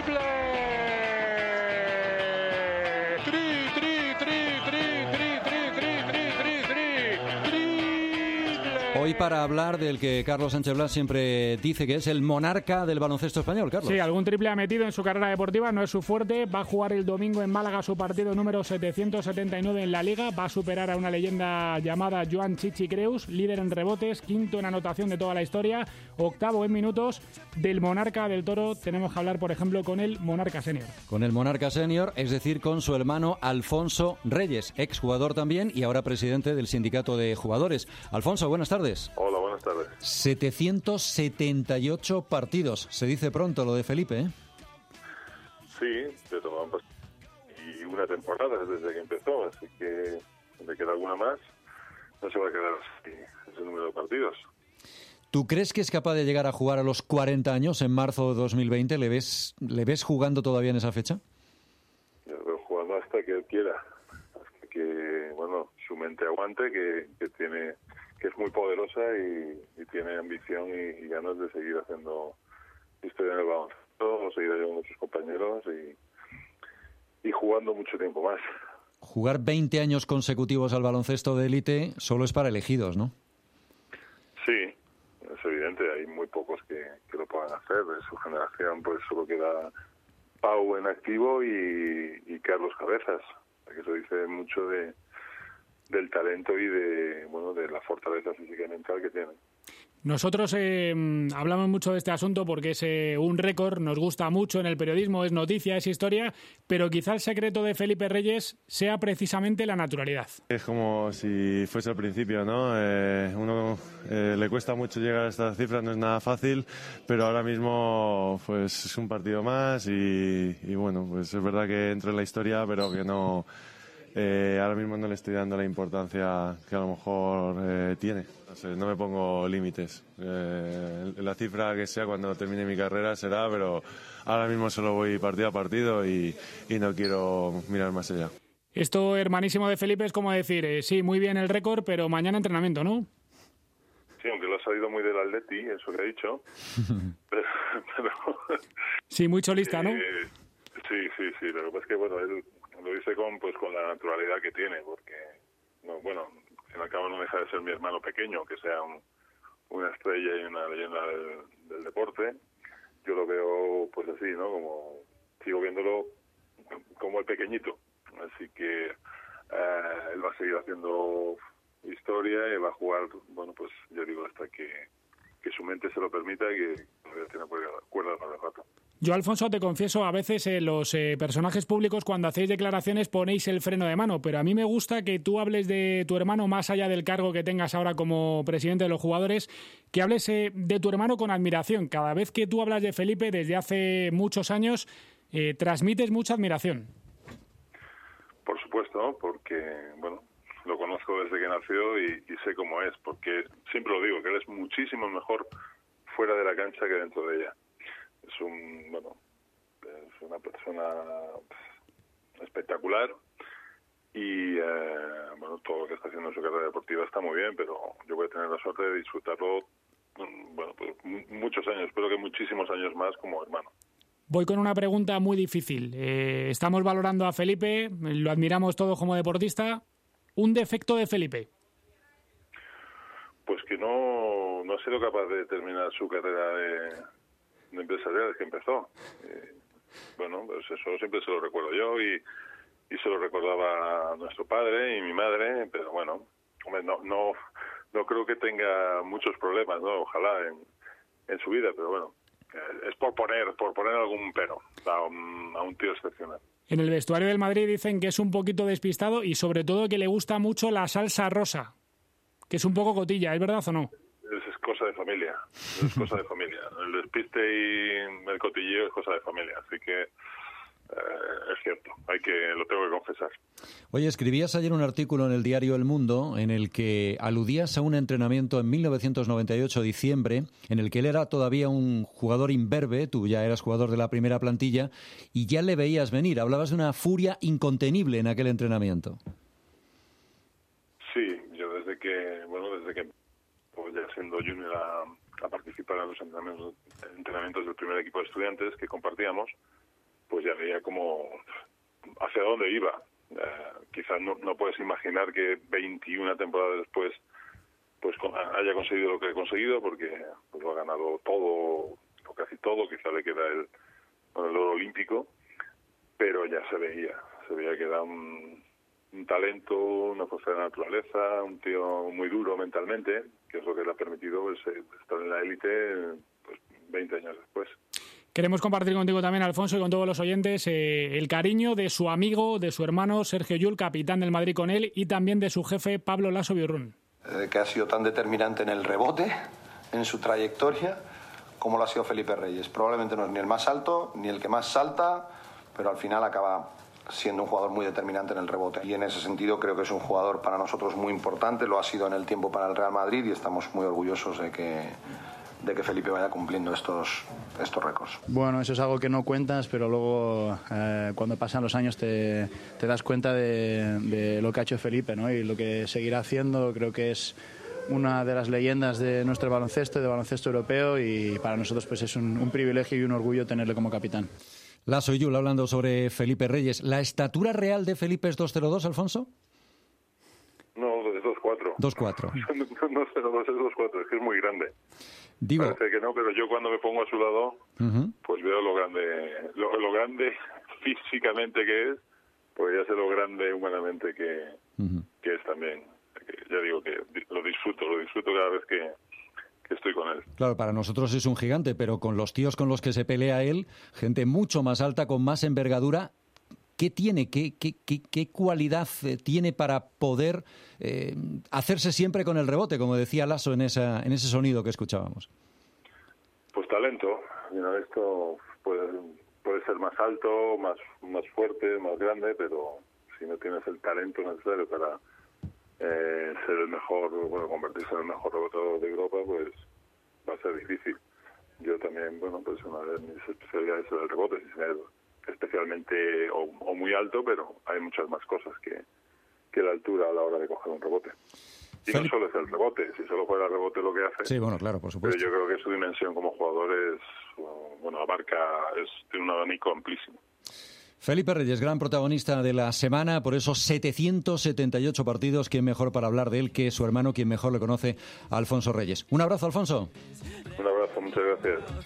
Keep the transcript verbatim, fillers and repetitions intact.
triple. Tri, tri, tri, tri, tri, tri, tri, tri, tri, tri, triple. Hoy para hablar del que Carlos Sánchez Blas siempre dice que es el monarca del baloncesto español, Carlos. Sí, algún triple ha metido en su carrera deportiva, no es su fuerte. Va a jugar el domingo en Málaga su partido número setecientos setenta y nueve en la Liga. Va a superar a una leyenda llamada Joan Chichi Creus, líder en rebotes, quinto en anotación de toda la historia, octavo en minutos. Del monarca del Toro tenemos que hablar, por ejemplo, con el monarca senior. Con el monarca senior, es decir, con su hermano Alfonso Reyes, exjugador también y ahora presidente del sindicato de jugadores. Alfonso, buenas tardes. Hola, buenas tardes. setecientos setenta y ocho partidos. Se dice pronto lo de Felipe, ¿eh? Sí, se tomaron pues, y una temporada desde que empezó, así que le queda alguna más. No se va a quedar así ese número de partidos. ¿Tú crees que es capaz de llegar a jugar a los cuarenta años en marzo de dos mil veinte? ¿Le ves, le ves jugando todavía en esa fecha? Yo lo veo jugando hasta que él quiera, hasta que, bueno, su mente aguante, que, que tiene, que es muy poderosa y, y tiene ambición y, y ganas de seguir haciendo historia en el baloncesto, seguir ayudando a sus compañeros y, y jugando mucho tiempo más. Jugar veinte años consecutivos al baloncesto de élite solo es para elegidos, ¿no? Sí, es evidente, hay muy pocos que, que lo puedan hacer. De su generación pues solo queda Pau en activo y, y Carlos Cabezas, que eso dice mucho de del talento y de bueno de la fortaleza física y mental que tienen. Nosotros eh, hablamos mucho de este asunto porque es eh, un récord, nos gusta mucho en el periodismo, es noticia, es historia, pero quizá el secreto de Felipe Reyes sea precisamente la naturalidad. Es como si fuese al principio, ¿no? Eh, uno eh, le cuesta mucho llegar a estas cifras, no es nada fácil, pero ahora mismo pues es un partido más y, y bueno, pues es verdad que entra en la historia, pero que no... Eh, ahora mismo no le estoy dando la importancia que a lo mejor eh, tiene. No sé, no me pongo límites. Eh, la cifra que sea cuando termine mi carrera será, pero ahora mismo solo voy partido a partido y, y no quiero mirar más allá. Esto, hermanísimo de Felipe, es como decir, eh, sí, muy bien el récord, pero mañana entrenamiento, ¿no? Sí, aunque lo ha salido muy del Atleti, eso que ha dicho. pero, pero, sí, muy cholista, ¿no? Eh, sí, sí, sí. Lo que pasa es que, bueno, él lo dice con pues con la naturalidad que tiene, porque, no, bueno, al fin y al cabo no deja de ser mi hermano pequeño, que sea un, una estrella y una leyenda del, del deporte. Yo lo veo, pues así, ¿no? Como, sigo viéndolo como el pequeñito. Así que eh, él va a seguir haciendo historia y va a jugar, bueno, pues yo digo, hasta que, que su mente se lo permita y que todavía tiene cuerda para el rato. Yo, Alfonso, te confieso, a veces eh, los eh, personajes públicos cuando hacéis declaraciones ponéis el freno de mano, pero a mí me gusta que tú hables de tu hermano más allá del cargo que tengas ahora como presidente de los jugadores, que hables eh, de tu hermano con admiración. Cada vez que tú hablas de Felipe desde hace muchos años, eh, transmites mucha admiración. Por supuesto, porque, bueno, lo conozco desde que nació y, y sé cómo es, porque siempre lo digo, que él es muchísimo mejor fuera de la cancha que dentro de ella. Es un, bueno, es una persona espectacular y, eh, bueno, todo lo que está haciendo en su carrera deportiva está muy bien, pero yo voy a tener la suerte de disfrutarlo, bueno, pues muchos años, espero que muchísimos años más como hermano. Voy con una pregunta muy difícil. Eh, estamos valorando a Felipe, lo admiramos todos como deportista. ¿Un defecto de Felipe? Pues que no, no ha sido capaz de terminar su carrera de... de empresarial desde que empezó. Eh, bueno, pues eso siempre se lo recuerdo yo y, y se lo recordaba a nuestro padre y mi madre, pero bueno, hombre, no no no creo que tenga muchos problemas, ¿no? Ojalá en, en su vida, pero bueno, eh, es por poner por poner algún pero a un, a un tío excepcional. En el vestuario del Madrid dicen que es un poquito despistado y sobre todo que le gusta mucho la salsa rosa, que es un poco cotilla, ¿es verdad o no? Es cosa de familia, es cosa de familia. El despiste y el cotilleo es cosa de familia, así que eh, es cierto, hay que lo tengo que confesar. Oye, escribías ayer un artículo en el diario El Mundo en el que aludías a un entrenamiento en mil novecientos noventa y ocho, diciembre, en el que él era todavía un jugador imberbe, tú ya eras jugador de la primera plantilla, y ya le veías venir. Hablabas de una furia incontenible en aquel entrenamiento. Sí, yo desde que, bueno, desde que pues ya siendo junior a, a participar en los entrenamientos, entrenamientos del primer equipo de estudiantes que compartíamos, pues ya veía como hacia dónde iba. Eh, quizás no, no puedes imaginar que veintiuna temporadas después pues con, haya conseguido lo que ha conseguido, porque pues, lo ha ganado todo, o casi todo, quizá le queda el, el oro olímpico, pero ya se veía, se veía que era un, un talento, una fuerza de la naturaleza, un tío muy duro mentalmente, que es lo que le ha permitido pues, estar en la élite pues, veinte años después. Queremos compartir contigo también, Alfonso, y con todos los oyentes, eh, el cariño de su amigo, de su hermano Sergio Llull, capitán del Madrid con él, y también de su jefe Pablo Laso Biurrun. Eh, que ha sido tan determinante en el rebote, en su trayectoria, como lo ha sido Felipe Reyes. Probablemente no es ni el más alto, ni el que más salta, pero al final acaba siendo un jugador muy determinante en el rebote. Y en ese sentido creo que es un jugador para nosotros muy importante, lo ha sido en el tiempo para el Real Madrid y estamos muy orgullosos de que... de que Felipe vaya cumpliendo estos, estos récords. Bueno, eso es algo que no cuentas, pero luego eh, cuando pasan los años te, te das cuenta de, de lo que ha hecho Felipe, ¿no? Y lo que seguirá haciendo. Creo que es una de las leyendas de nuestro baloncesto, de baloncesto europeo, y para nosotros pues es un, un privilegio y un orgullo tenerle como capitán. Laso y Llull hablando sobre Felipe Reyes. ¿La estatura real de Felipe es dos cero dos, Alfonso? No, es dos cuatro. dos cuatro. No cero dos, es dos cuatro, es que es muy grande. Digo, parece que no, pero yo cuando me pongo a su lado, uh-huh. pues veo lo grande, lo, lo grande físicamente que es, pues ya sé lo grande humanamente que, uh-huh. que es también. Que ya digo que lo disfruto, lo disfruto cada vez que, que estoy con él. Claro, para nosotros es un gigante, pero con los tíos con los que se pelea él, gente mucho más alta, con más envergadura, ¿qué tiene, qué, qué, qué, qué cualidad tiene para poder eh, hacerse siempre con el rebote, como decía Laso en, esa, en ese sonido que escuchábamos? Pues talento. Mira, esto puede, puede ser más alto, más, más fuerte, más grande, pero si no tienes el talento necesario para eh, ser el mejor, bueno, convertirse en el mejor rebotador de Europa, pues va a ser difícil. Yo también, bueno, pues una de mis especialidades es el rebote, sin ser especialmente o, o muy alto, pero hay muchas más cosas que, que la altura a la hora de coger un rebote. Y Felipe... no solo es el rebote, si solo fuera el rebote lo que hace. Sí, bueno, claro, por supuesto. Pero yo creo que su dimensión como jugador es, bueno, abarca, es, tiene un abanico amplísimo. Felipe Reyes, gran protagonista de la semana, por esos setecientos setenta y ocho partidos. ¿Quién mejor para hablar de él que su hermano, quien mejor le conoce, Alfonso Reyes? Un abrazo, Alfonso. Un abrazo, muchas gracias.